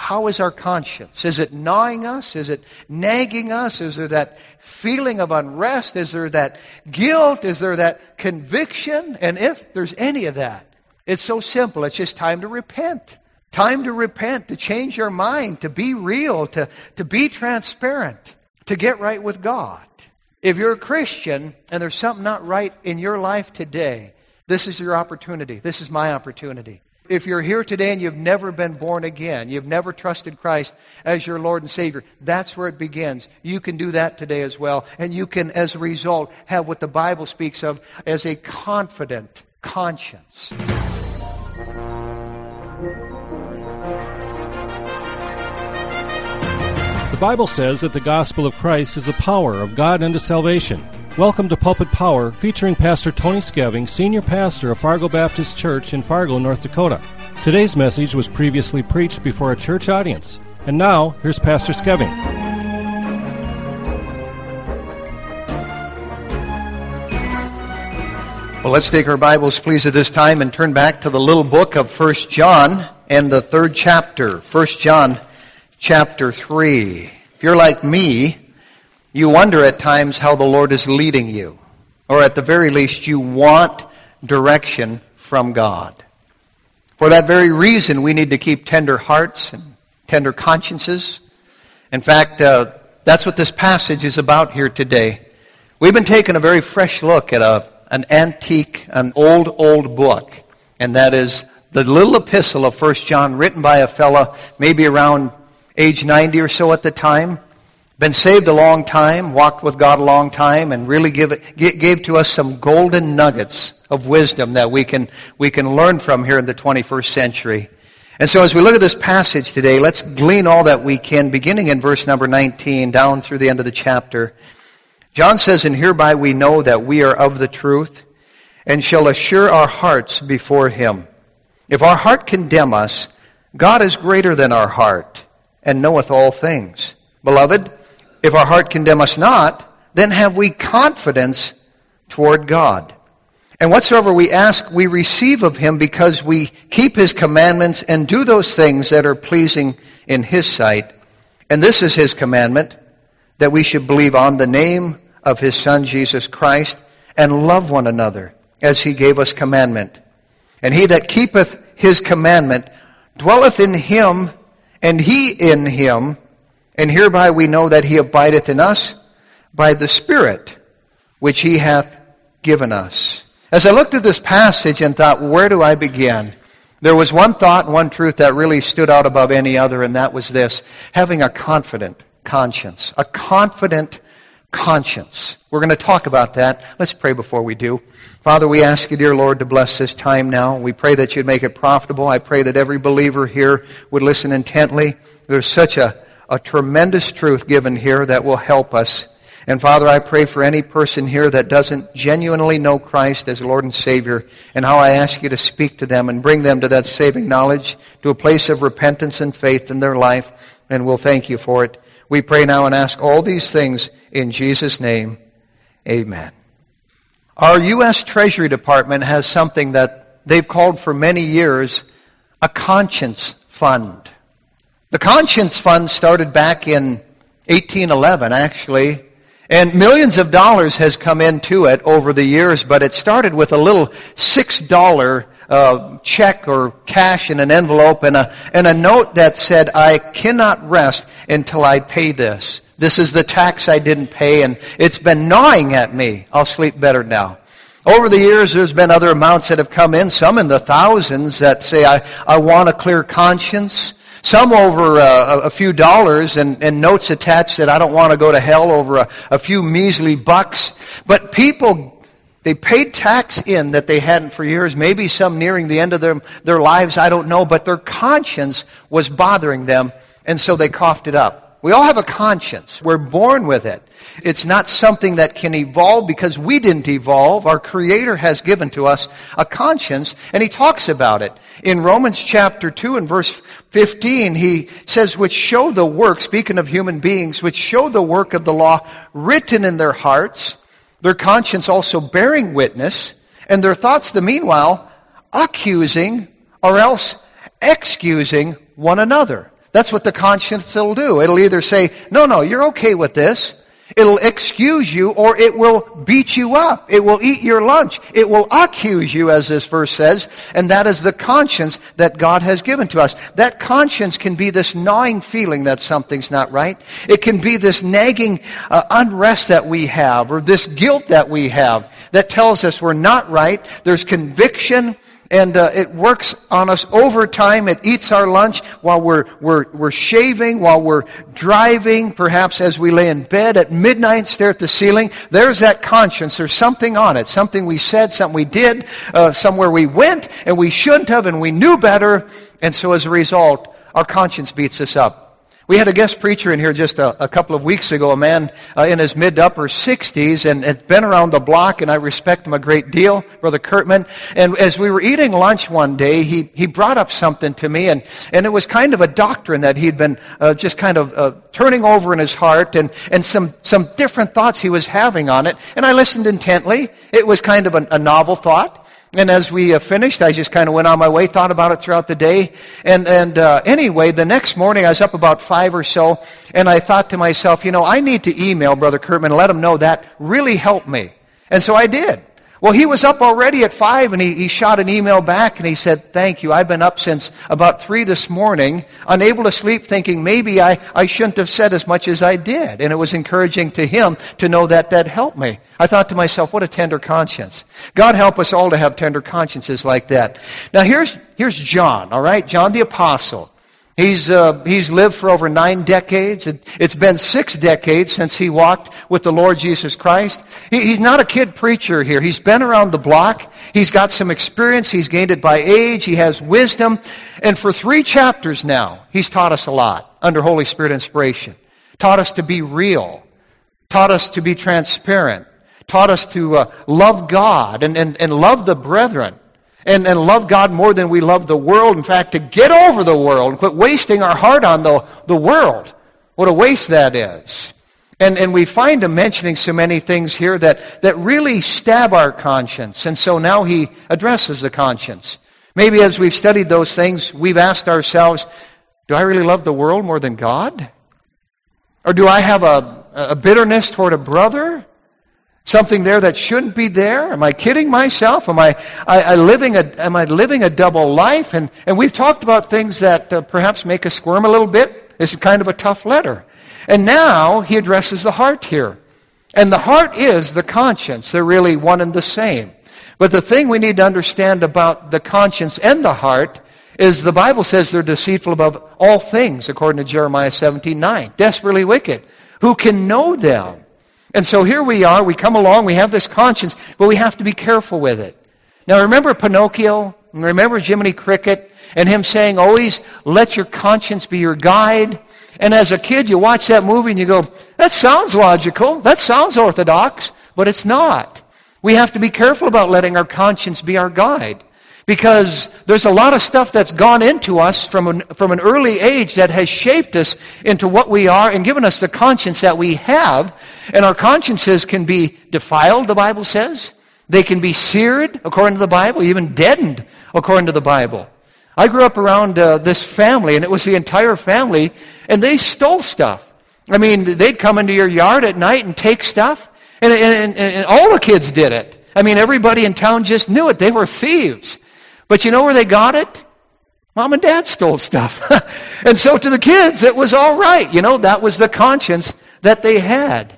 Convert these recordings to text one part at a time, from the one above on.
How is our conscience? Is it gnawing us? Is it nagging us? Is there that feeling of unrest? Is there that guilt? Is there that conviction? And if there's any of that, it's so simple. It's just time to repent. Time to repent, to change your mind, to be real, to be transparent, to get right with God. If you're a Christian and there's something not right in your life today, this is your opportunity. This is my opportunity. If you're here today and you've never been born again, you've never trusted Christ as your Lord and Savior, that's where it begins. You can do that today as well. And you can, as a result, have what the Bible speaks of as a confident conscience. The Bible says that the gospel of Christ is the power of God unto salvation. Welcome to Pulpit Power, featuring Pastor Tony Skeving, Senior Pastor of Fargo Baptist Church in Fargo, North Dakota. Today's message was previously preached before a church audience. And now, here's Pastor Skeving. Well, let's take our Bibles, please, at this time and turn back to the little book of 1 John and the 3rd chapter. 1 John chapter 3. If you're like me, you wonder at times how the Lord is leading you. Or at the very least, you want direction from God. For that very reason, we need to keep tender hearts and tender consciences. In fact, that's what this passage is about here today. We've been taking a very fresh look at an antique, an old book. And that is the little epistle of 1 John, written by a fellow maybe around age 90 or so at the time. Been saved a long time, walked with God a long time, and really gave to us some golden nuggets of wisdom that we can learn from here in the 21st century. And so as we look at this passage today, let's glean all that we can, beginning in verse number 19, down through the end of the chapter. John says, "And hereby we know that we are of the truth, and shall assure our hearts before him. If our heart condemn us, God is greater than our heart, and knoweth all things. Beloved, if our heart condemn us not, then have we confidence toward God. And whatsoever we ask, we receive of him, because we keep his commandments and do those things that are pleasing in his sight. And this is his commandment, that we should believe on the name of his Son, Jesus Christ, and love one another, as he gave us commandment. And he that keepeth his commandment dwelleth in him, and he in him. And hereby we know that he abideth in us by the Spirit, which he hath given us." As I looked at this passage and thought, where do I begin? There was one thought and one truth that really stood out above any other, and that was this: having a confident conscience. A confident conscience. We're going to talk about that. Let's pray before we do. Father, we ask you, dear Lord, to bless this time now. We pray that you'd make it profitable. I pray that every believer here would listen intently. There's such a tremendous truth given here that will help us. And Father, I pray for any person here that doesn't genuinely know Christ as Lord and Savior, and how I ask you to speak to them and bring them to that saving knowledge, to a place of repentance and faith in their life, and we'll thank you for it. We pray now and ask all these things in Jesus' name. Amen. Our U.S. Treasury Department has something that they've called for many years a conscience fund. The Conscience Fund started back in 1811, actually, and millions of dollars has come into it over the years, but it started with a little $6 check or cash in an envelope and a note that said, "I cannot rest until I pay this. This is the tax I didn't pay, and it's been gnawing at me. I'll sleep better now." Over the years, there's been other amounts that have come in, some in the thousands, that say, I want a clear conscience. Some over a few dollars and notes attached that I don't want to go to hell over a few measly bucks. But people, they paid tax in that they hadn't for years, maybe some nearing the end of their lives, I don't know, but their conscience was bothering them, and so they coughed it up. We all have a conscience. We're born with it. It's not something that can evolve because we didn't evolve. Our Creator has given to us a conscience, and He talks about it. In Romans chapter 2 and verse 15, He says, which show the work, speaking of human beings, which show the work of the law written in their hearts, their conscience also bearing witness, and their thoughts the meanwhile accusing or else excusing one another. That's what the conscience will do. It'll either say, no, you're okay with this. It'll excuse you, or it will beat you up. It will eat your lunch. It will accuse you, as this verse says, and that is the conscience that God has given to us. That conscience can be this gnawing feeling that something's not right. It can be this nagging unrest that we have, or this guilt that we have that tells us we're not right. There's conviction. And it works on us over time. It eats our lunch while we're shaving, while we're driving, perhaps as we lay in bed at midnight, stare at the ceiling. There's that conscience. There's something on it. Something we said, something we did, somewhere we went, and we shouldn't have, and we knew better. And so as a result, our conscience beats us up. We had a guest preacher in here just a couple of weeks ago, a man in his mid-to-upper 60s, and had been around the block, and I respect him a great deal, Brother Kurtman. And as we were eating lunch one day, he brought up something to me, and it was kind of a doctrine that he'd been just kind of turning over in his heart, and some different thoughts he was having on it. And I listened intently. It was kind of a novel thought. And as we finished, I just kind of went on my way, thought about it throughout the day. And anyway, the next morning I was up about 5 or so, and I thought to myself, I need to email Brother Kurtman and let him know that really helped me. And so I did. Well, he was up already at 5, and he shot an email back, and he said, thank you. I've been up since about 3 this morning, unable to sleep, thinking maybe I shouldn't have said as much as I did. And it was encouraging to him to know that helped me. I thought to myself, what a tender conscience. God help us all to have tender consciences like that. Now here's John, all right? John the Apostle. He's lived for over 9 decades. It's been 6 decades since he walked with the Lord Jesus Christ. He's not a kid preacher here. He's been around the block. He's got some experience. He's gained it by age. He has wisdom. And for 3 chapters now, he's taught us a lot under Holy Spirit inspiration. Taught us to be real. Taught us to be transparent. Taught us to love God and love the brethren. And love God more than we love the world. In fact, to get over the world and quit wasting our heart on the world. What a waste that is. And we find him mentioning so many things here that really stab our conscience. And so now he addresses the conscience. Maybe as we've studied those things, we've asked ourselves, do I really love the world more than God? Or do I have a bitterness toward a brother? Something there that shouldn't be there? Am I kidding myself? Am I living a double life? And we've talked about things that perhaps make us squirm a little bit. This is kind of a tough letter. And now he addresses the heart here. And the heart is the conscience. They're really one and the same. But the thing we need to understand about the conscience and the heart is the Bible says they're deceitful above all things, according to Jeremiah 17:9. Desperately wicked. Who can know them? And so here we are, we come along, we have this conscience, but we have to be careful with it. Now remember Pinocchio? Remember Jiminy Cricket? And him saying, always let your conscience be your guide. And as a kid, you watch that movie and you go, that sounds logical, that sounds orthodox, but it's not. We have to be careful about letting our conscience be our guide. Because there's a lot of stuff that's gone into us from an early age that has shaped us into what we are and given us the conscience that we have. And our consciences can be defiled, the Bible says. They can be seared, according to the Bible, even deadened, according to the Bible. I grew up around this family, and it was the entire family, and they stole stuff. I mean, they'd come into your yard at night and take stuff, and all the kids did it. I mean, everybody in town just knew it. They were thieves. But you know where they got it? Mom and Dad stole stuff. And so to the kids, it was all right. That was the conscience that they had.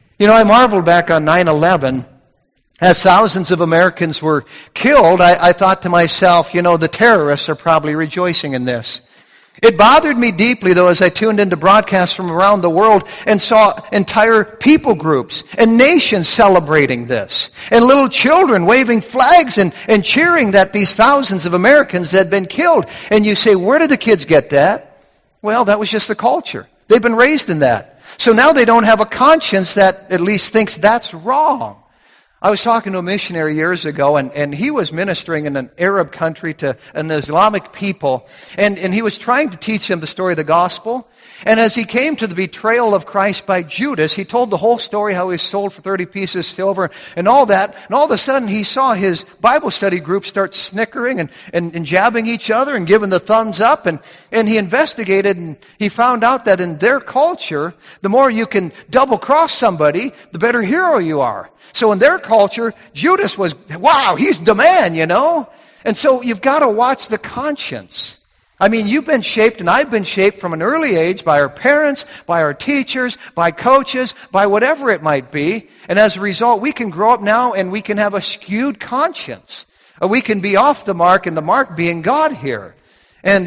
I marveled back on 9/11. As thousands of Americans were killed, I thought to myself, the terrorists are probably rejoicing in this. It bothered me deeply, though, as I tuned into broadcasts from around the world and saw entire people groups and nations celebrating this. And little children waving flags and cheering that these thousands of Americans had been killed. And you say, where did the kids get that? Well, that was just the culture. They've been raised in that. So now they don't have a conscience that at least thinks that's wrong. I was talking to a missionary years ago, and he was ministering in an Arab country to an Islamic people, and he was trying to teach them the story of the gospel. And as he came to the betrayal of Christ by Judas, he told the whole story, how he was sold for 30 pieces of silver and all that. And all of a sudden, he saw his Bible study group start snickering and jabbing each other and giving the thumbs up. And he investigated, and he found out that in their culture, the more you can double-cross somebody, the better hero you are. So in their culture, Judas was, wow, he's the man, you know? And so you've got to watch the conscience. I mean, you've been shaped, and I've been shaped from an early age by our parents, by our teachers, by coaches, by whatever it might be. And as a result, we can grow up now and we can have a skewed conscience. We can be off the mark, and the mark being God here. And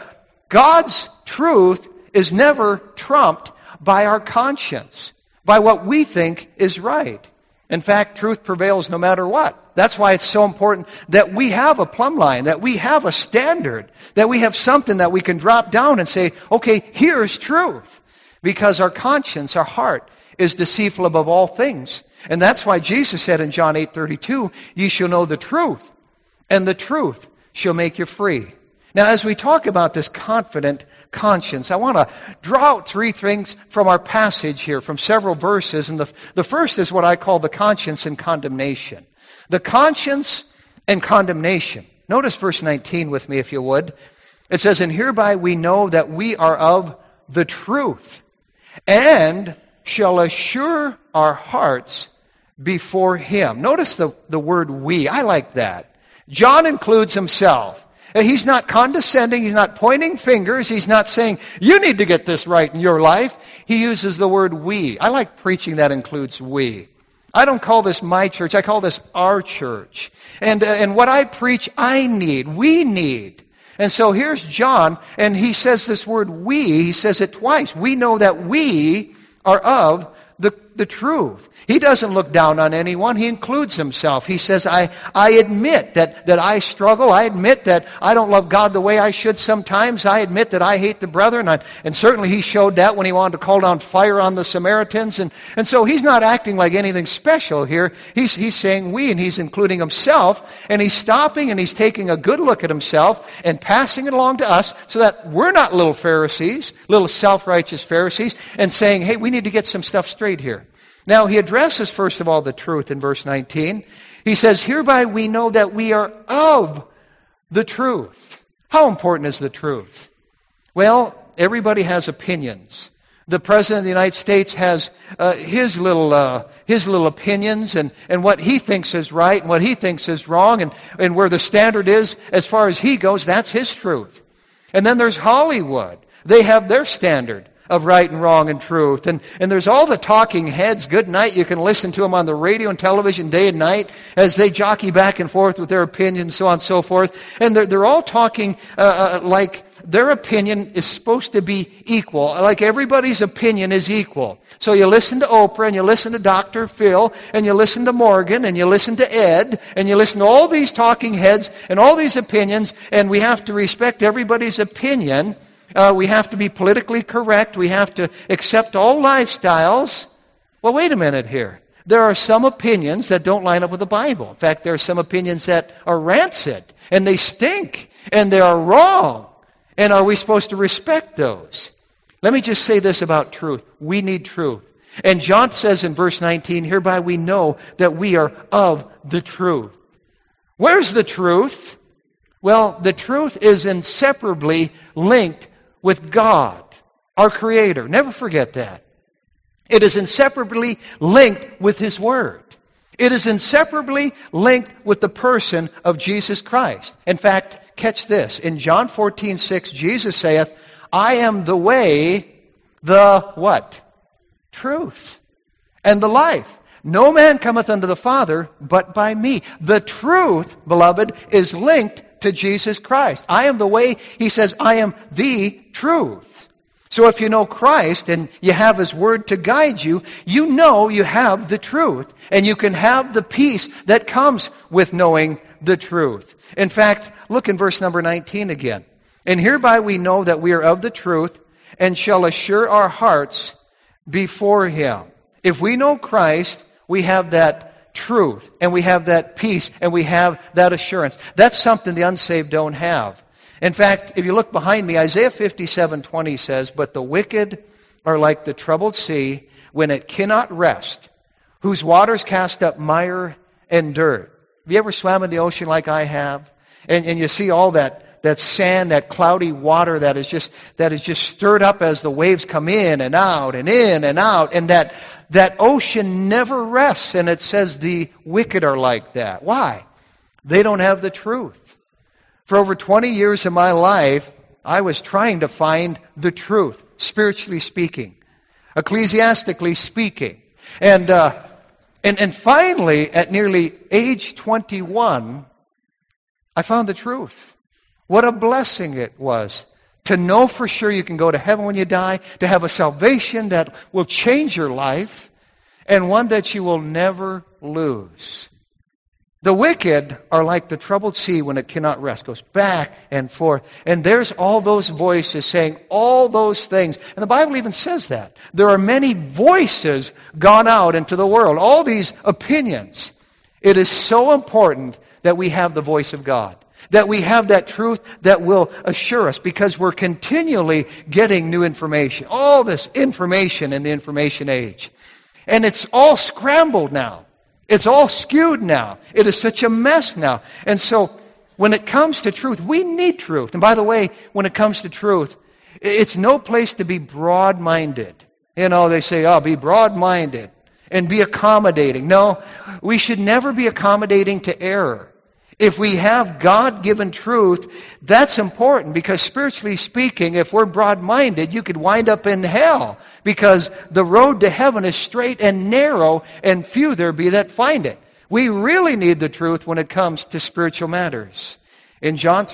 God's truth is never trumped by our conscience, by what we think is right. In fact, truth prevails no matter what. That's why it's so important that we have a plumb line, that we have a standard, that we have something that we can drop down and say, okay, here's truth. Because our conscience, our heart, is deceitful above all things. And that's why Jesus said in John 8:32, "Ye shall know the truth, and the truth shall make you free." Now, as we talk about this confident conscience, I want to draw out three things from our passage here, from several verses. And the first is what I call the conscience and condemnation. The conscience and condemnation. Notice verse 19 with me, if you would. It says, "And hereby we know that we are of the truth, and shall assure our hearts before Him." Notice the word "we." I like that. John includes himself. He's not condescending. He's not pointing fingers. He's not saying, you need to get this right in your life. He uses the word "we." I like preaching that includes "we." I don't call this my church. I call this our church. And what I preach, I need. We need. And so here's John, and he says this word "we." He says it twice. We know that we are of the truth. He doesn't look down on anyone. He includes himself. He says, I admit that I struggle. I admit that I don't love God the way I should sometimes. I admit that I hate the brethren. And certainly he showed that when he wanted to call down fire on the Samaritans. And so he's not acting like anything special here. He's saying "we," and he's including himself. And he's stopping and he's taking a good look at himself and passing it along to us so that we're not little Pharisees, little self-righteous Pharisees, and saying, hey, we need to get some stuff straight here. Now, he addresses, first of all, the truth in verse 19. He says, "Hereby we know that we are of the truth." How important is the truth? Well, everybody has opinions. The President of the United States has his little opinions and what he thinks is right and what he thinks is wrong, and where the standard is, as far as he goes, that's his truth. And then there's Hollywood. They have their standard of right and wrong and truth. And there's all the talking heads. Good night. You can listen to them on the radio and television day and night as they jockey back and forth with their opinions, so on and so forth. And they're all talking like their opinion is supposed to be equal, like everybody's opinion is equal. So you listen to Oprah, and you listen to Dr. Phil, and you listen to Morgan, and you listen to Ed, and you listen to all these talking heads and all these opinions, and we have to respect everybody's opinion. We have to be politically correct. We have to accept all lifestyles. Well, wait a minute here. There are some opinions that don't line up with the Bible. In fact, there are some opinions that are rancid, and they stink, and they are wrong. And are we supposed to respect those? Let me just say this about truth. We need truth. And John says in verse 19, "Hereby we know that we are of the truth." Where's the truth? Well, the truth is inseparably linked with God, our Creator. Never forget that. It is inseparably linked with His Word. It is inseparably linked with the person of Jesus Christ. In fact, catch this. In John 14:6, Jesus saith, "I am the way, the" what? "Truth, and the life. No man cometh unto the Father but by me." The truth, beloved, is linked to Jesus Christ. I am the way. He says, I am the truth. So if you know Christ and you have His Word to guide you, you know you have the truth. And you can have the peace that comes with knowing the truth. In fact, look in verse number 19 again. "And hereby we know that we are of the truth, and shall assure our hearts before Him." If we know Christ, we have that truth, and we have that peace, and we have that assurance. That's something the unsaved don't have. In fact, if you look behind me, Isaiah 57:20 says, "But the wicked are like the troubled sea when it cannot rest, whose waters cast up mire and dirt." Have you ever swam in the ocean like I have? And you see all that sand, that cloudy water that is just stirred up as the waves come in and out and in and out. And that ocean never rests. And it says the wicked are like that. Why? They don't have the truth. For over 20 years of my life, I was trying to find the truth, spiritually speaking, ecclesiastically speaking. And finally, at nearly age 21, I found the truth. What a blessing it was to know for sure you can go to heaven when you die, to have a salvation that will change your life, and one that you will never lose. The wicked are like the troubled sea when it cannot rest. Goes back and forth. And there's all those voices saying all those things. And the Bible even says that. There are many voices gone out into the world. All these opinions. It is so important that we have the voice of God. That we have that truth that will assure us, because we're continually getting new information. All this information in the information age. And it's all scrambled now. It's all skewed now. It is such a mess now. And so when it comes to truth, we need truth. And by the way, when it comes to truth, it's no place to be broad-minded. You know, they say, oh, be broad-minded and be accommodating. No, we should never be accommodating to error. If we have God-given truth, that's important, because spiritually speaking, if we're broad-minded, you could wind up in hell, because the road to heaven is straight and narrow, and few there be that find it. We really need the truth when it comes to spiritual matters. In John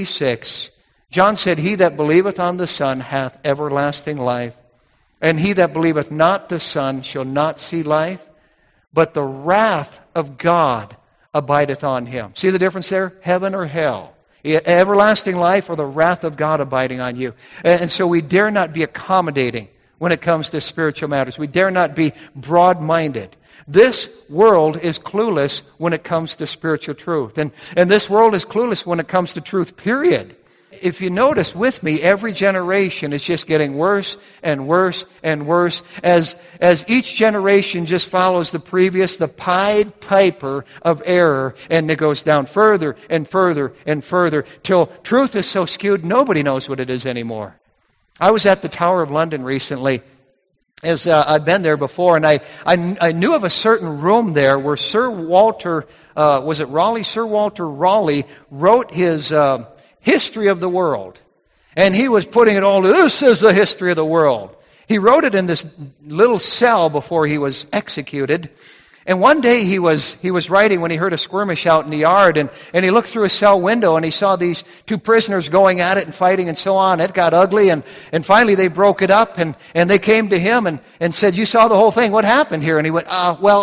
3:36, John said, "He that believeth on the Son hath everlasting life, and he that believeth not the Son shall not see life, but the wrath of God abideth on him." See the difference there? Heaven or hell. Everlasting life or the wrath of God abiding on you. And so we dare not be accommodating when it comes to spiritual matters. We dare not be broad-minded. This world is clueless when it comes to spiritual truth. And this world is clueless when it comes to truth, period. If you notice with me, every generation is just getting worse and worse and worse as each generation just follows the previous, the Pied Piper of error, and it goes down further and further and further till truth is so skewed nobody knows what it is anymore. I was at the Tower of London recently. I've been there before, and I knew of a certain room there where Sir Walter Raleigh wrote his history of the world. And he was putting it all, this is the history of the world. He wrote it in this little cell before he was executed. And one day he was writing when he heard a skirmish out in the yard, and he looked through a cell window and he saw these two prisoners going at it and fighting and so on. It got ugly, and finally they broke it up, and they came to him and said, "You saw the whole thing. What happened here?" And he went,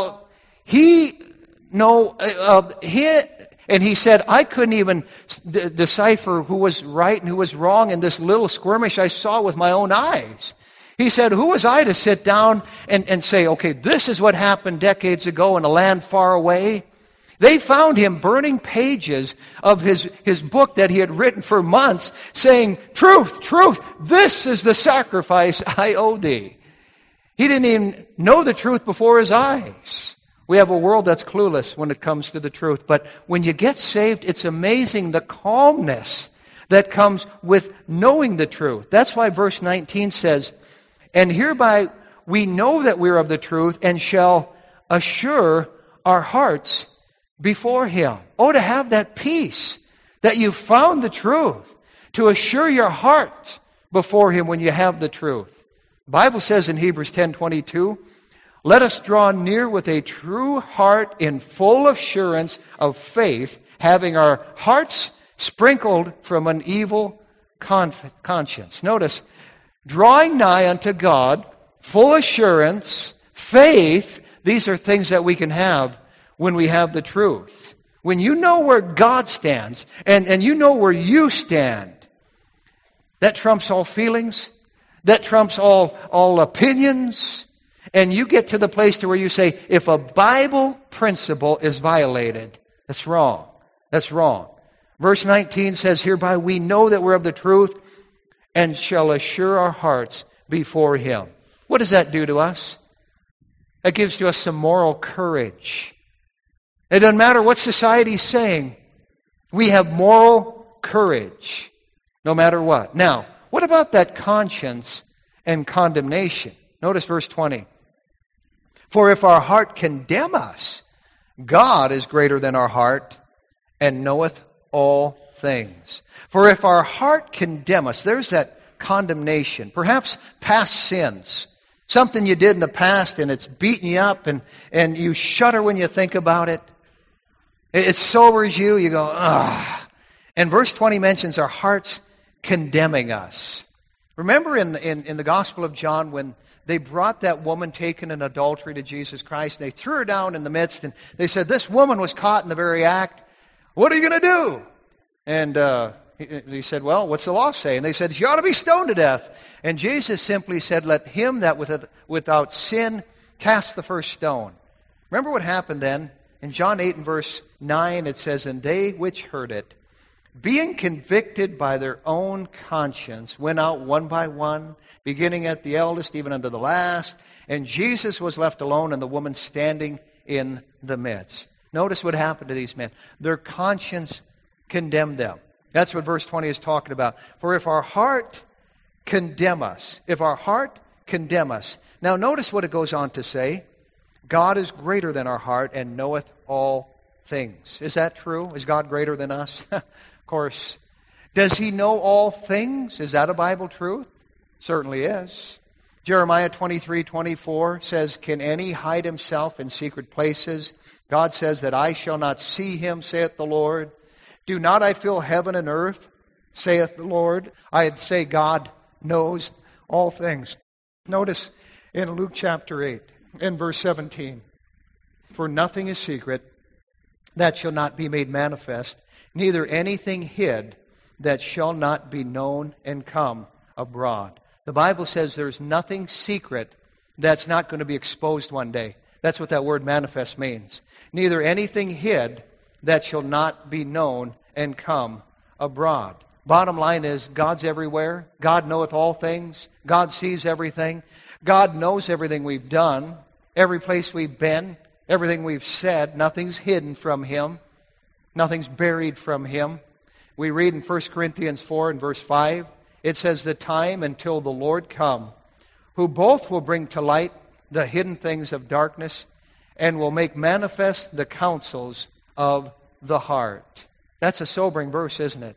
And he said, "I couldn't even decipher who was right and who was wrong in this little skirmish I saw with my own eyes." He said, "Who was I to sit down and say, okay, this is what happened decades ago in a land far away?" They found him burning pages of his book that he had written for months, saying, "Truth, truth, this is the sacrifice I owe thee." He didn't even know the truth before his eyes. We have a world that's clueless when it comes to the truth. But when you get saved, it's amazing the calmness that comes with knowing the truth. That's why verse 19 says, "And hereby we know that we're of the truth and shall assure our hearts before him." Oh, to have that peace that you've found the truth, to assure your heart before him when you have the truth. The Bible says in Hebrews 10:22, "Let us draw near with a true heart in full assurance of faith, having our hearts sprinkled from an evil conscience." Notice, drawing nigh unto God, full assurance, faith, these are things that we can have when we have the truth. When you know where God stands, and you know where you stand, that trumps all feelings, that trumps all opinions, And you get to the place to where you say, if a Bible principle is violated, that's wrong. That's wrong. Verse 19 says, hereby we know that we're of the truth and shall assure our hearts before Him. What does that do to us? That gives to us some moral courage. It doesn't matter what society's saying. We have moral courage, no matter what. Now, what about that conscience and condemnation? Notice verse 20. For if our heart condemn us, God is greater than our heart and knoweth all things. For if our heart condemn us, there's that condemnation. Perhaps past sins. Something you did in the past and it's beating you up and you shudder when you think about it. It sobers you. You go, ah. And verse 20 mentions our hearts condemning us. Remember in the Gospel of John when they brought that woman taken in adultery to Jesus Christ, and they threw her down in the midst, and they said, this woman was caught in the very act. What are you going to do? And he said, well, what's the law say? And they said, she ought to be stoned to death. And Jesus simply said, let him that without sin cast the first stone. Remember what happened then? In John 8 and verse 9, it says, and they which heard it, being convicted by their own conscience, went out one by one, beginning at the eldest, even unto the last. And Jesus was left alone, and the woman standing in the midst. Notice what happened to these men. Their conscience condemned them. That's what verse 20 is talking about. For if our heart condemn us, Now notice what it goes on to say. God is greater than our heart and knoweth all things. Is that true? Is God greater than us? Of course. Does He know all things? Is that a Bible truth? Certainly is. Jeremiah 23:24 says, can any hide himself in secret places? God says that I shall not see him, saith the Lord. Do not I fill heaven and earth, saith the Lord? I'd say God knows all things. Notice in Luke chapter 8, in verse 17, for nothing is secret that shall not be made manifest, neither anything hid that shall not be known and come abroad. The Bible says there's nothing secret that's not going to be exposed one day. That's what that word manifest means. Neither anything hid that shall not be known and come abroad. Bottom line is, God's everywhere. God knoweth all things. God sees everything. God knows everything we've done, every place we've been, everything we've said. Nothing's hidden from Him. Nothing's buried from Him. We read in 1 Corinthians 4 and verse 5, it says, the time until the Lord come, who both will bring to light the hidden things of darkness and will make manifest the counsels of the heart. That's a sobering verse, isn't it?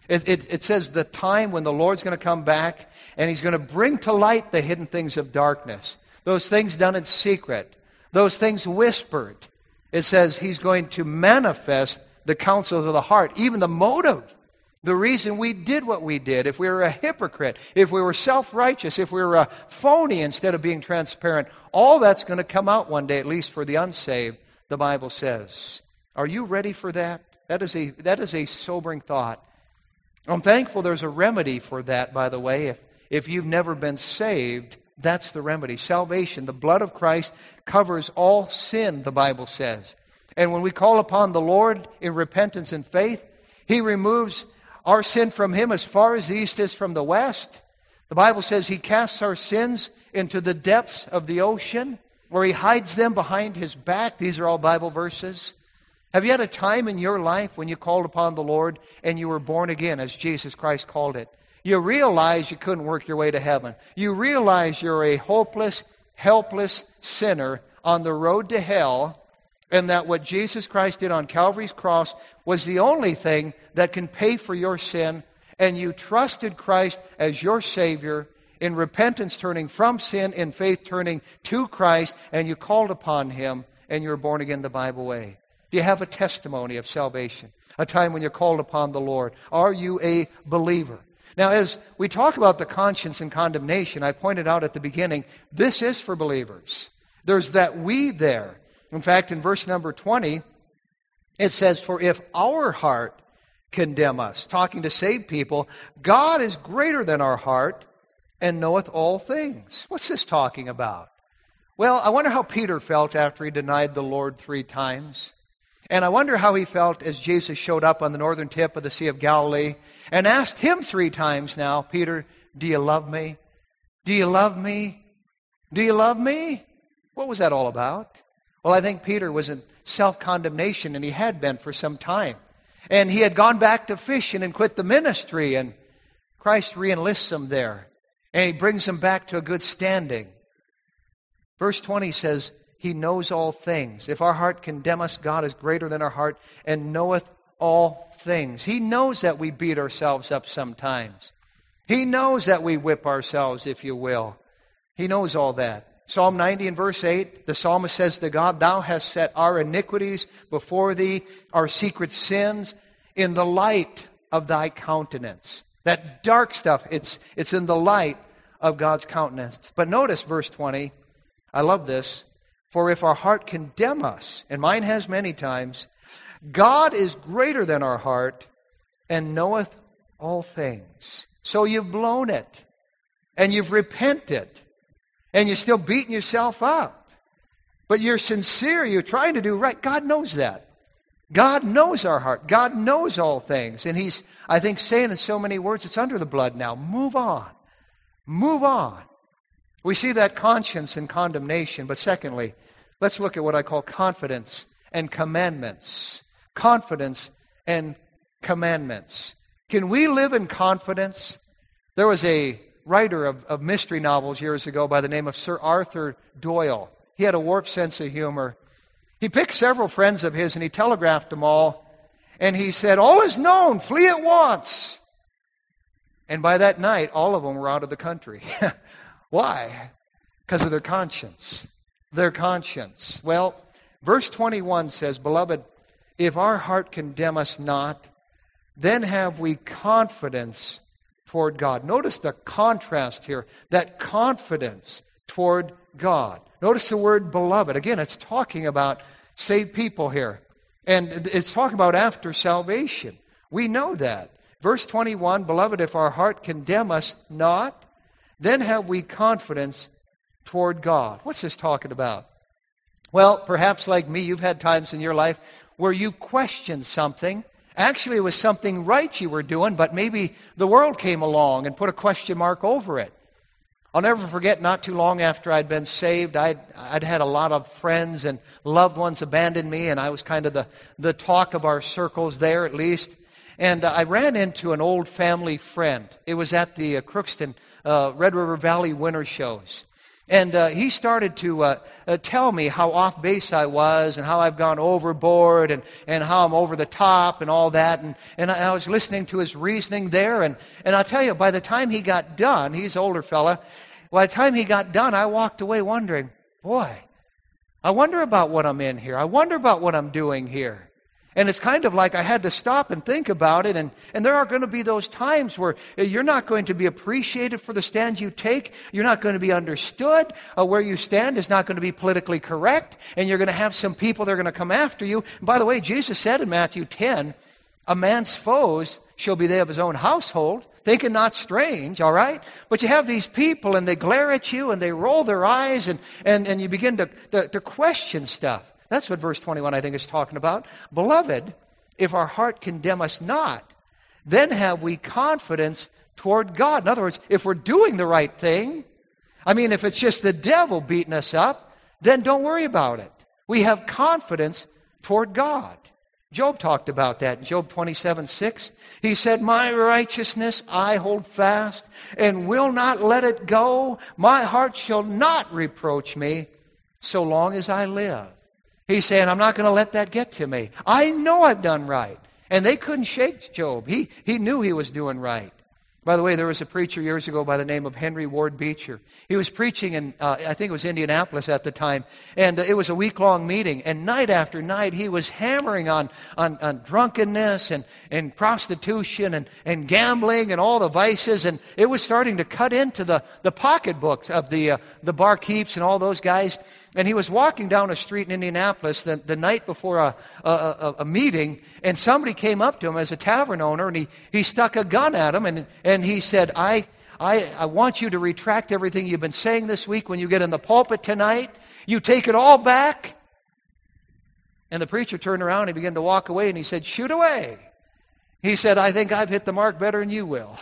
It says the time when the Lord's going to come back and He's going to bring to light the hidden things of darkness. Those things done in secret. Those things whispered. It says He's going to manifest the counsels of the heart. Even the motive. The reason we did what we did. If we were a hypocrite. If we were self-righteous. If we were a phony instead of being transparent. All that's going to come out one day, at least for the unsaved, the Bible says. Are you ready for that? That is a sobering thought. I'm thankful there's a remedy for that, by the way. If you've never been saved, that's the remedy. Salvation, the blood of Christ covers all sin, the Bible says. And when we call upon the Lord in repentance and faith, He removes our sin from Him as far as the east is from the west. The Bible says He casts our sins into the depths of the ocean, where He hides them behind His back. These are all Bible verses. Have you had a time in your life when you called upon the Lord and you were born again, as Jesus Christ called it? You realize you couldn't work your way to heaven. You realize you're a hopeless, helpless sinner on the road to hell, and that what Jesus Christ did on Calvary's cross was the only thing that can pay for your sin, and you trusted Christ as your Savior, in repentance turning from sin, in faith turning to Christ, and you called upon Him, and you're born again the Bible way. Do you have a testimony of salvation? A time when you're called upon the Lord? Are you a believer? Now, as we talk about the conscience and condemnation, I pointed out at the beginning, this is for believers. There's that we there. In fact, in verse number 20, it says, for if our heart condemn us, talking to saved people, God is greater than our heart and knoweth all things. What's this talking about? Well, I wonder how Peter felt after he denied the Lord 3 times. And I wonder how he felt as Jesus showed up on the northern tip of the Sea of Galilee and asked him 3 times now, Peter, do you love me? Do you love me? Do you love me? What was that all about? Well, I think Peter was in self-condemnation, and he had been for some time. And he had gone back to fishing and quit the ministry, and Christ re-enlists him there. And he brings him back to a good standing. Verse 20 says, He knows all things. If our heart condemn us, God is greater than our heart and knoweth all things. He knows that we beat ourselves up sometimes. He knows that we whip ourselves, if you will. He knows all that. Psalm 90 and verse 8, the psalmist says to God, Thou hast set our iniquities before Thee, our secret sins, in the light of Thy countenance. That dark stuff, it's in the light of God's countenance. But notice verse 20, I love this. For if our heart condemn us, and mine has many times, God is greater than our heart and knoweth all things. So you've blown it, and you've repented, and you're still beating yourself up. But you're sincere, you're trying to do right. God knows that. God knows our heart. God knows all things. And He's, I think, saying in so many words, it's under the blood now. Move on. Move on. We see that conscience and condemnation. But secondly, let's look at what I call confidence and commandments. Confidence and commandments. Can we live in confidence? There was a writer of mystery novels years ago by the name of Sir Arthur Doyle. He had a warped sense of humor. He picked several friends of his and he telegraphed them all. And he said, all is known, flee at once. And by that night, all of them were out of the country. Why? Because of their conscience. Their conscience. Well, verse 21 says, Beloved, if our heart condemn us not, then have we confidence toward God. Notice the contrast here, that confidence toward God. Notice the word beloved. Again, it's talking about saved people here. And it's talking about after salvation. We know that. Verse 21, Beloved, if our heart condemn us not, then have we confidence toward God. What's this talking about? Well, perhaps like me, you've had times in your life where you've questioned something. Actually, it was something right you were doing, but maybe the world came along and put a question mark over it. I'll never forget, not too long after I'd been saved, I'd had a lot of friends and loved ones abandon me, and I was kind of the talk of our circles there, at least. And I ran into an old family friend. It was at the Crookston Red River Valley winter shows. And he started to tell me how off base I was and how I've gone overboard and how I'm over the top and all that. And I was listening to his reasoning there. And I'll tell you, by the time he got done, he's an older fella, by the time he got done, I walked away wondering, boy, I wonder about what I'm in here. I wonder about what I'm doing here. And it's kind of like I had to stop and think about it. And there are going to be those times where you're not going to be appreciated for the stand you take. You're not going to be understood. Where you stand is not going to be politically correct. And you're going to have some people that are going to come after you. And by the way, Jesus said in Matthew 10, a man's foes shall be they of his own household. Thinking not strange, all right? But you have these people and they glare at you and they roll their eyes and you begin to question stuff. That's what verse 21, I think, is talking about. Beloved, if our heart condemn us not, then have we confidence toward God. In other words, if we're doing the right thing, I mean, if it's just the devil beating us up, then don't worry about it. We have confidence toward God. Job talked about that in Job 27:6. He said, My righteousness I hold fast and will not let it go. My heart shall not reproach me so long as I live. He's saying, I'm not going to let that get to me. I know I've done right. And they couldn't shake Job. He knew he was doing right. By the way, there was a preacher years ago by the name of Henry Ward Beecher. He was preaching in, I think it was Indianapolis at the time, and it was a week-long meeting. And night after night, he was hammering on drunkenness and prostitution and gambling and all the vices. And it was starting to cut into the pocketbooks of the barkeeps and all those guys. And he was walking down a street in Indianapolis the night before a meeting, and somebody came up to him as a tavern owner, and he stuck a gun at him, and he said, I I want you to retract everything you've been saying this week when you get in the pulpit tonight. You take it all back. And the preacher turned around and he began to walk away and he said, shoot away. He said, I think I've hit the mark better than you will.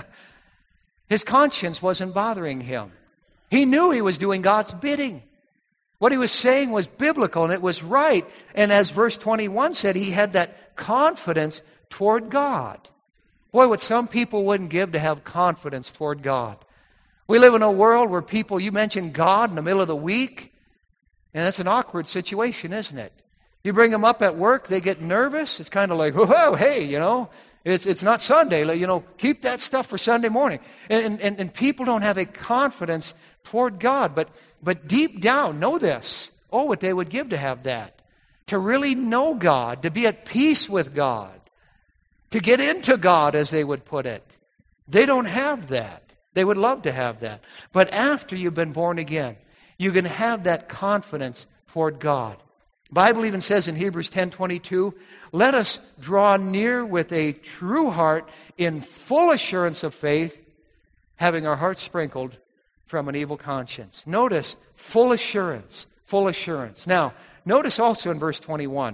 His conscience wasn't bothering him. He knew he was doing God's bidding. What he was saying was biblical and it was right. And as verse 21 said, he had that confidence toward God. Boy, what some people wouldn't give to have confidence toward God. We live in a world where people, you mention God in the middle of the week, and that's an awkward situation, isn't it? You bring them up at work, they get nervous. It's kind of like, whoa, hey, it's not Sunday. Keep that stuff for Sunday morning. And people don't have a confidence toward God. But deep down, know this. Oh, what they would give to have that. To really know God, to be at peace with God, to get into God, as they would put it. They don't have that. They would love to have that. But after you've been born again, you can have that confidence toward God. The Bible even says in Hebrews 10:22, let us draw near with a true heart in full assurance of faith, having our hearts sprinkled from an evil conscience. Notice, full assurance, full assurance. Now, notice also in verse 21,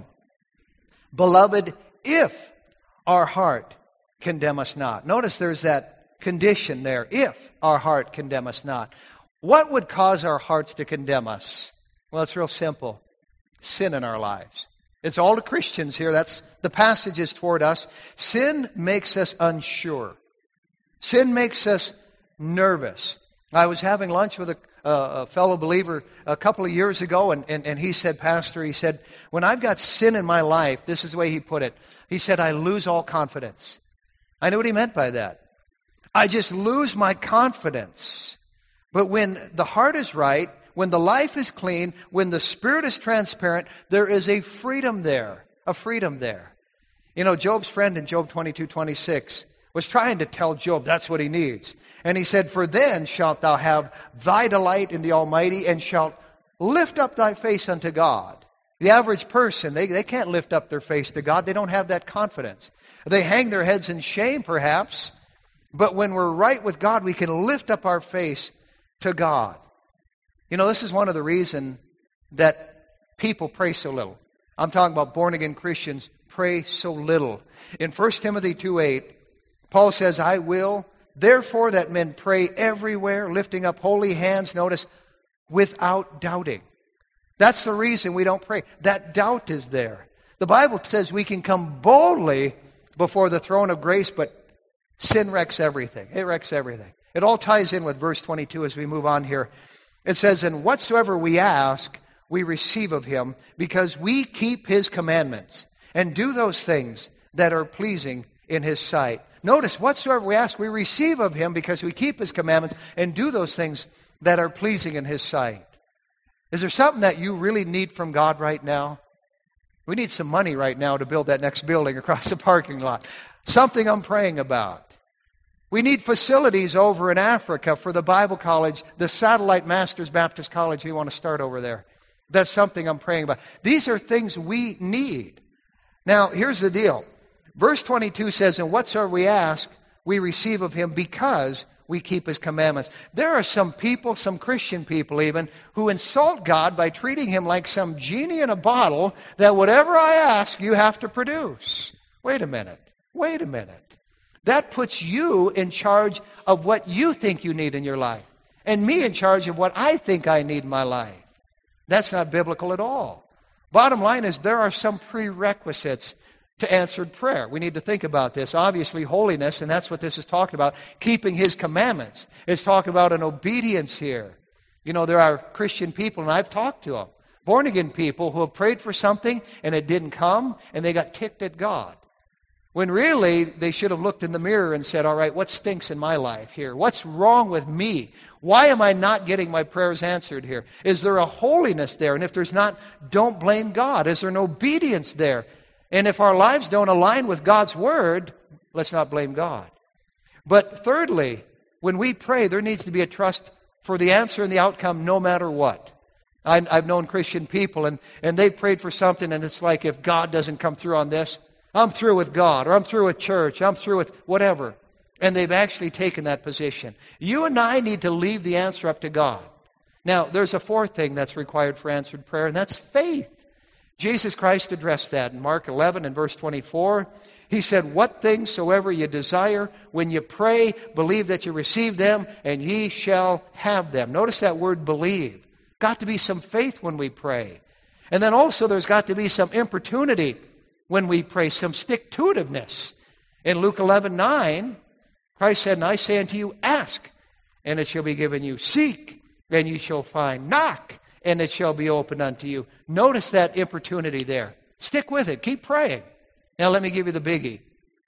beloved, if our heart condemn us not. Notice there's that condition there, if our heart condemn us not. What would cause our hearts to condemn us? Well, it's real simple. Sin in our lives. It's all to Christians here. That's the passage is toward us. Sin makes us unsure. Sin makes us nervous. I was having lunch with a fellow believer a couple of years ago, and he said, Pastor, he said, when I've got sin in my life, this is the way he put it. He said, I lose all confidence. I knew what he meant by that. I just lose my confidence. But when the heart is right, when the life is clean, when the spirit is transparent, there is a freedom there. A freedom there. Job's friend in Job 22:26 was trying to tell Job that's what he needs. And he said, for then shalt thou have thy delight in the Almighty, and shalt lift up thy face unto God. The average person, they can't lift up their face to God. They don't have that confidence. They hang their heads in shame, perhaps. But when we're right with God, we can lift up our face to God. This is one of the reasons that people pray so little. I'm talking about born-again Christians pray so little. In 1 Timothy 2:8, Paul says, I will, therefore, that men pray everywhere, lifting up holy hands, notice, without doubting. That's the reason we don't pray. That doubt is there. The Bible says we can come boldly before the throne of grace, but sin wrecks everything. It wrecks everything. It all ties in with verse 22 as we move on here. It says, and whatsoever we ask, we receive of him, because we keep his commandments and do those things that are pleasing in his sight. Notice, whatsoever we ask, we receive of him because we keep his commandments and do those things that are pleasing in his sight. Is there something that you really need from God right now? We need some money right now to build that next building across the parking lot. Something I'm praying about. We need facilities over in Africa for the Bible college, the Satellite Masters Baptist College we want to start over there. That's something I'm praying about. These are things we need. Now, here's the deal. Verse 22 says, and whatsoever we ask, we receive of him because we keep his commandments. There are some people, some Christian people even, who insult God by treating him like some genie in a bottle that whatever I ask, you have to produce. Wait a minute. That puts you in charge of what you think you need in your life, and me in charge of what I think I need in my life. That's not biblical at all. Bottom line is there are some prerequisites to answered prayer. We need to think about this. Obviously, holiness, and that's what this is talking about, keeping his commandments. It's talking about an obedience here. There are Christian people, and I've talked to them, born-again people who have prayed for something, and it didn't come, and they got ticked at God. When really, they should have looked in the mirror and said, all right, what stinks in my life here? What's wrong with me? Why am I not getting my prayers answered here? Is there a holiness there? And if there's not, don't blame God. Is there an obedience there? And if our lives don't align with God's word, let's not blame God. But thirdly, when we pray, there needs to be a trust for the answer and the outcome no matter what. I've known Christian people, and they've prayed for something, and it's like, if God doesn't come through on this, I'm through with God, or I'm through with church, I'm through with whatever. And they've actually taken that position. You and I need to leave the answer up to God. Now, there's a fourth thing that's required for answered prayer, and that's faith. Jesus Christ addressed that in Mark 11 and verse 24. He said, "What things soever ye desire, when you pray, believe that you receive them, and ye shall have them." Notice that word believe. Got to be some faith when we pray. And then also there's got to be some importunity when we pray, some stick-to-itiveness. In Luke 11:9, Christ said, "And I say unto you, ask, and it shall be given you. Seek, and ye shall find. Knock, and it shall be opened unto you." Notice that importunity there. Stick with it. Keep praying. Now let me give you the biggie.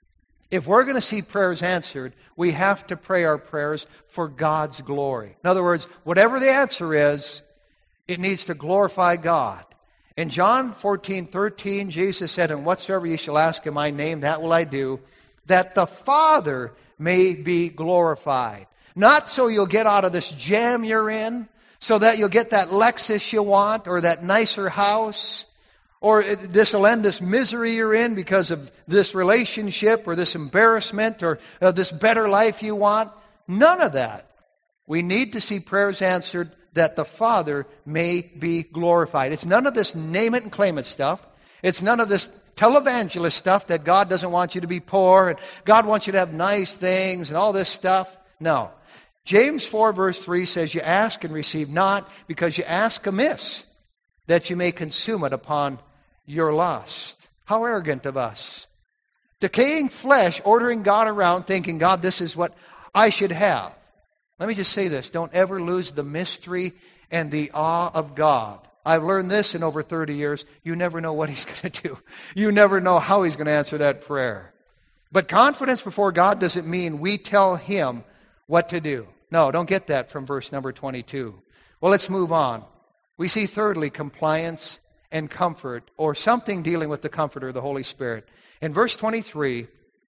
If we're going to see prayers answered, we have to pray our prayers for God's glory. In other words, whatever the answer is, it needs to glorify God. In John 14:13, Jesus said, "And whatsoever ye shall ask in my name, that will I do, that the Father may be glorified." Not so you'll get out of this jam you're in, so that you'll get that Lexus you want, or that nicer house, or this will end this misery you're in because of this relationship, or this embarrassment, or this better life you want. None of that. We need to see prayers answered that the Father may be glorified. It's none of this name it and claim it stuff. It's none of this televangelist stuff that God doesn't want you to be poor and God wants you to have nice things and all this stuff. No. James 4 verse 3 says, "You ask and receive not, because you ask amiss, that you may consume it upon your lust." How arrogant of us. Decaying flesh, ordering God around, thinking, "God, this is what I should have." Let me just say this. Don't ever lose the mystery and the awe of God. I've learned this in over 30 years. You never know what He's going to do. You never know how He's going to answer that prayer. But confidence before God doesn't mean we tell Him what to do. No, don't get that from verse number 22. Well, let's move on. We see thirdly, compliance and comfort, or something dealing with the Comforter, the Holy Spirit. In verse 23,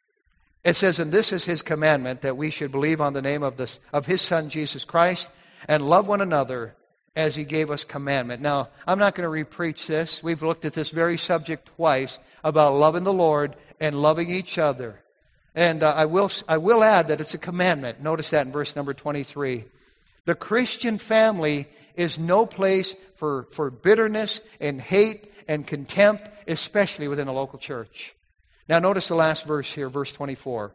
it says, "And this is His commandment, that we should believe on the name of His Son, Jesus Christ, and love one another as He gave us commandment." Now, I'm not going to re-preach this. We've looked at this very subject twice about loving the Lord and loving each other. And I will add that it's a commandment. Notice that in verse number 23. The Christian family is no place for bitterness and hate and contempt, especially within a local church. Now notice the last verse here, verse 24.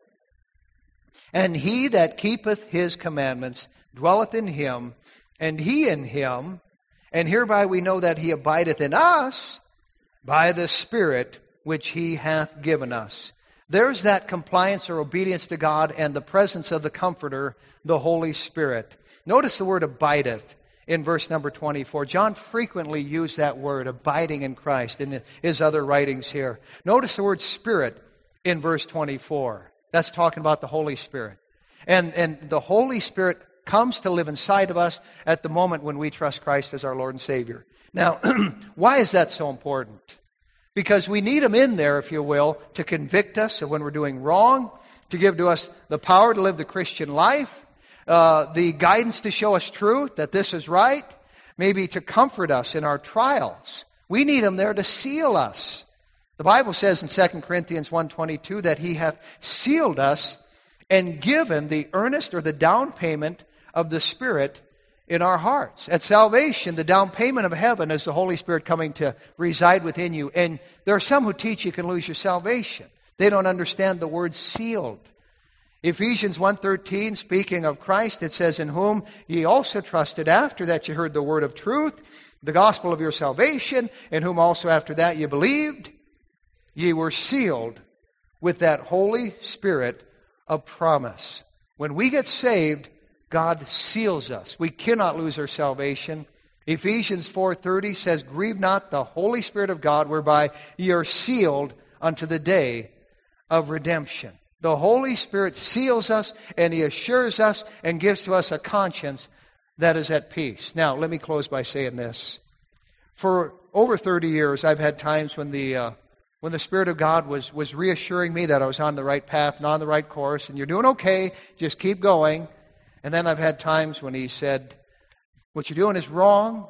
"And he that keepeth His commandments dwelleth in Him, and He in him, and hereby we know that He abideth in us by the Spirit which He hath given us." There's that compliance or obedience to God and the presence of the Comforter, the Holy Spirit. Notice the word abideth in verse number 24. John frequently used that word, abiding in Christ, in his other writings here. Notice the word Spirit in verse 24. That's talking about the Holy Spirit. And the Holy Spirit comes to live inside of us at the moment when we trust Christ as our Lord and Savior. Now, why is that so important? Because we need Him in there, if you will, to convict us of when we're doing wrong, to give to us the power to live the Christian life, the guidance to show us truth, that this is right, maybe to comfort us in our trials. We need Him there to seal us. The Bible says in 2 Corinthians 1:22 that He hath sealed us and given the earnest or the down payment of the Spirit in our hearts. At salvation, the down payment of heaven is the Holy Spirit coming to reside within you. And there are some who teach you can lose your salvation. They don't understand the word sealed. Ephesians 1:13, speaking of Christ, it says, "In whom ye also trusted after that ye heard the word of truth, the gospel of your salvation, in whom also after that ye believed, ye were sealed with that Holy Spirit of promise." When we get saved, God seals us. We cannot lose our salvation. Ephesians 4:30 says, "Grieve not the Holy Spirit of God, whereby ye are sealed unto the day of redemption." The Holy Spirit seals us, and He assures us and gives to us a conscience that is at peace. Now, let me close by saying this. For over 30 years, I've had times when the Spirit of God was reassuring me that I was on the right path and on the right course, and you're doing okay, just keep going. And then I've had times when He said, "What you're doing is wrong.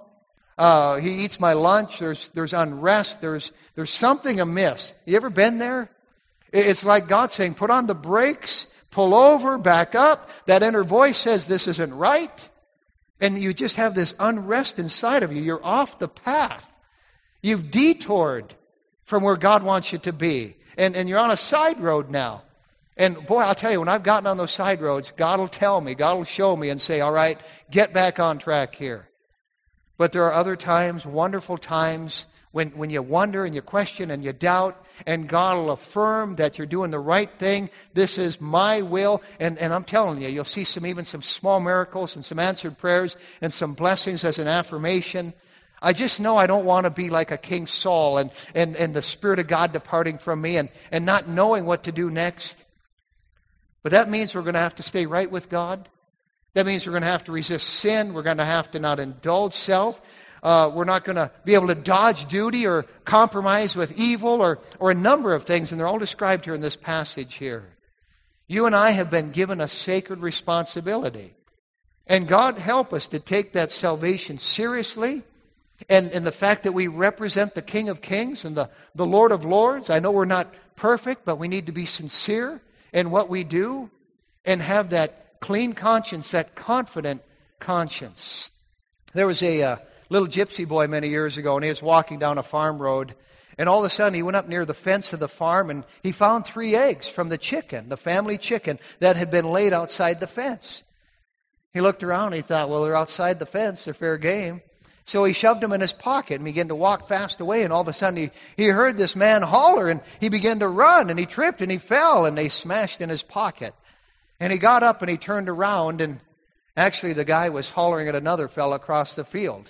He eats my lunch. There's unrest. There's something amiss." You ever been there? It's like God saying, "Put on the brakes, pull over, back up. That inner voice says this isn't right. And you just have this unrest inside of you. You're off the path. You've detoured from where God wants you to be. And you're on a side road now. And boy, I'll tell you, when I've gotten on those side roads, God will tell me, God will show me and say, all right, get back on track here. But there are other times, wonderful times, when you wonder and you question and you doubt, and God will affirm that you're doing the right thing. This is my will. And I'm telling you, you'll see even some small miracles and some answered prayers and some blessings as an affirmation. I just know I don't want to be like a King Saul and the Spirit of God departing from me and not knowing what to do next. But that means we're going to have to stay right with God. That means we're going to have to resist sin. We're going to have to not indulge self. We're not going to be able to dodge duty or compromise with evil or a number of things, and they're all described here in this passage here. You and I have been given a sacred responsibility. And God help us to take that salvation seriously, and the fact that we represent the King of Kings and the Lord of Lords. I know we're not perfect, but we need to be sincere in what we do and have that clean conscience, that confident conscience. There was a little gypsy boy many years ago, and he was walking down a farm road, and all of a sudden he went up near the fence of the farm, and he found 3 eggs from the chicken, the family chicken, that had been laid outside the fence. He looked around, and he thought, well, they're outside the fence, they're fair game. So he shoved them in his pocket and began to walk fast away, and all of a sudden he heard this man holler, and he began to run, and he tripped, and he fell, and they smashed in his pocket. And he got up, and he turned around, and actually the guy was hollering at another fellow across the field.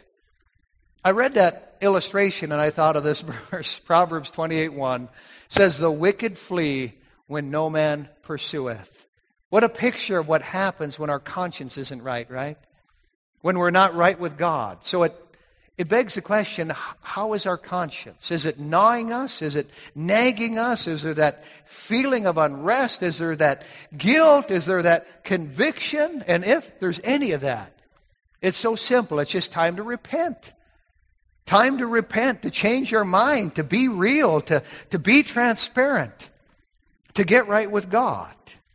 I read that illustration, and I thought of this verse, Proverbs 28:1, says, the wicked flee when no man pursueth. What a picture of what happens when our conscience isn't right? When we're not right with God. So it begs the question, how is our conscience? Is it gnawing us? Is it nagging us? Is there that feeling of unrest? Is there that guilt? Is there that conviction? And if there's any of that, it's so simple. It's just time to repent. Time to repent, to change your mind, to be real, to be transparent, to get right with God.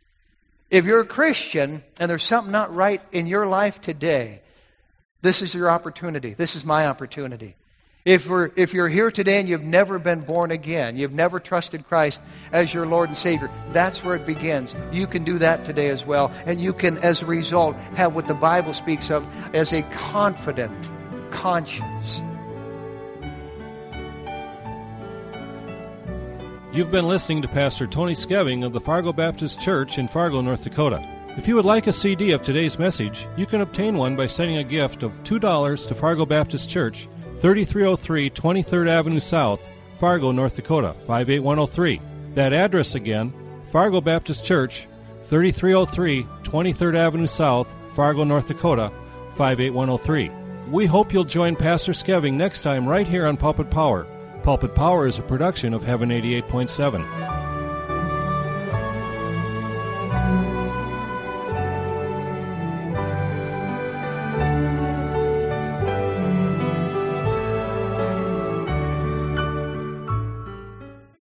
If you're a Christian and there's something not right in your life today, this is your opportunity. This is my opportunity. If you're here today and you've never been born again, you've never trusted Christ as your Lord and Savior, that's where it begins. You can do that today as well. And you can, as a result, have what the Bible speaks of as a confident conscience. You've been listening to Pastor Tony Skeving of the Fargo Baptist Church in Fargo, North Dakota. If you would like a CD of today's message, you can obtain one by sending a gift of $2 to Fargo Baptist Church, 3303 23rd Avenue South, Fargo, North Dakota, 58103. That address again, Fargo Baptist Church, 3303 23rd Avenue South, Fargo, North Dakota, 58103. We hope you'll join Pastor Skeving next time right here on Pulpit Power. Pulpit Power is a production of Heaven 88.7.